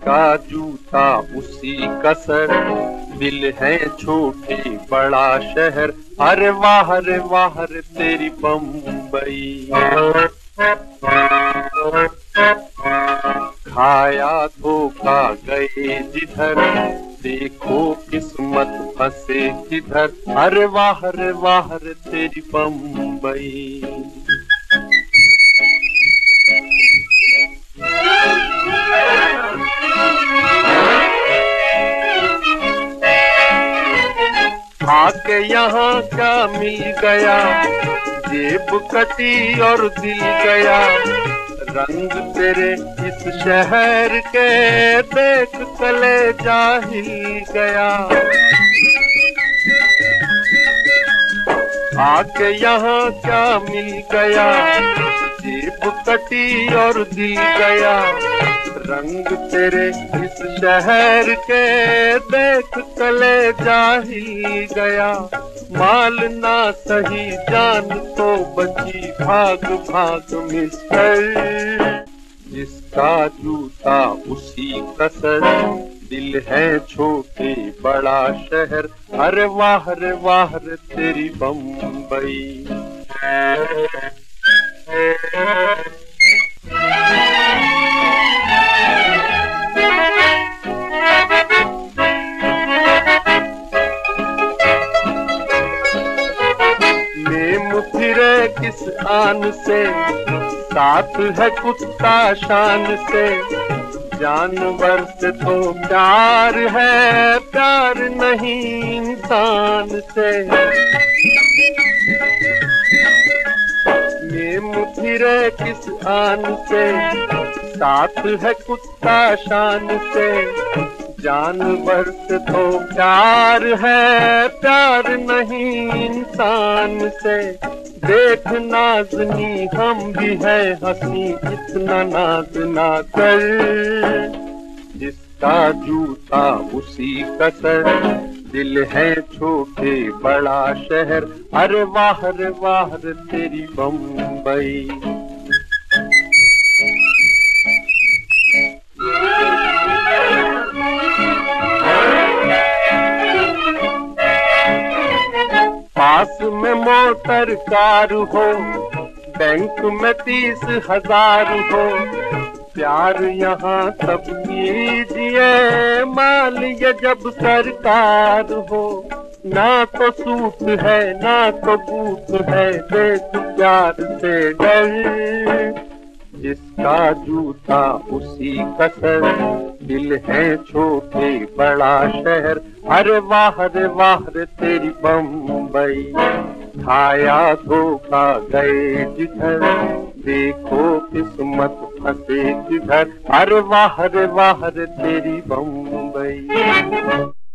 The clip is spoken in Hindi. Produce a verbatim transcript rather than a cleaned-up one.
जिसका जूता उसी कसर, दिल है छोटे बड़ा शहर, अरे वाह रे वाह रे तेरी बम्बई। खाया धोखा गए जिधर, देखो किस्मत फंसे किधर, अरे वाह रे वाह रे तेरी बम्बई। आके यहाँ क्या मिल गया, जेब कटी और दिल गया, रंग तेरे इस शहर के देख कलेजा हिल गया। आके यहाँ क्या मिल गया, जेब कटी और दिल गया, रंग तेरे इस शहर के देख कलेजा हिल गया। माल ना सही जान तो बची भाग भाग मिस्टर, जिसका जूता उसी कसर, दिल है छोटे बड़ा शहर, अरे वाह रे वाह रे तेरी बम्बई। फिरे किस आन से, साथ है कुत्ता शान से, जानवर से तो प्यार है, प्यार नहीं इंसान से। ये फिरे किस आन से, साथ है कुत्ता शान से, जानवर से तो प्यार है, प्यार नहीं इंसान से। देख नाज़नी हम भी है हंसी, इतना नाज ना कर, जिसका जूता उसी कसर, दिल है छोटे बड़ा शहर, अरे वाह रे वाह रे तेरी बम्बई। पास में मोटर कार हो, बैंक में तीस हजार हो, प्यार यहाँ सब कीजिए, माल ये जब सरकार हो। ना तो सूट है ना तो बूट है, देख प्यार से डर, जिसका जूता उसी कसर, दिल है छोटे बड़ा शहर, अरे वाह रे वाह रे तेरी बम्बई। खाया धोखा गए जिधर, देखो किस्मत फंसे किधर, अरे वाह रे वाह रे तेरी बम्बई।